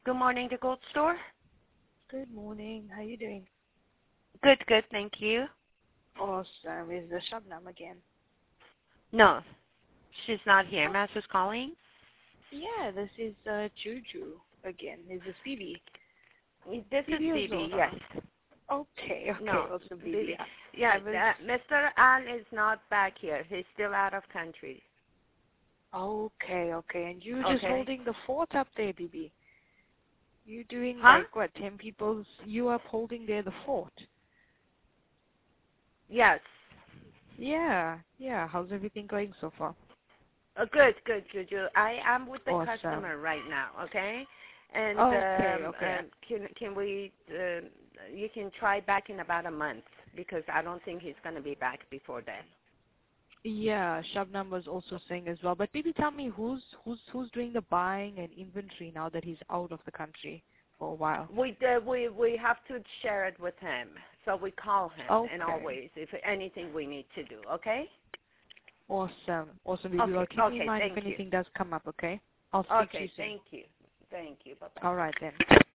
Good morning, the Gold Store. Good morning. How you doing? Good, good, thank you. Awesome. Is the Shabnam again? No, she's not here. Master's calling. Yeah, this is Juju again. Is this Bibi? This is Bibi, yes. Okay, No, also Bibi. Yeah, Mr. Al is not back here. He's still out of country. Okay. And you just holding the fort up there, Bibi? You doing like what, 10 people's, you upholding there the fort? Yes. Yeah. How's everything going so far? Good, Juju. I am with the Awesome. customer right now, okay? And Okay. Can we, you can try back in about a month because I don't think he's going to be back before then. Yeah, Shabnam was also saying as well. But maybe tell me who's doing the buying and inventory now that he's out of the country for a while. We have to share it with him, so we call him and always if anything we need to do. Okay. Awesome. Baby. Well, keep me in mind if anything does come up. Okay. I'll speak to you soon. Thank you. Bye bye. All right then.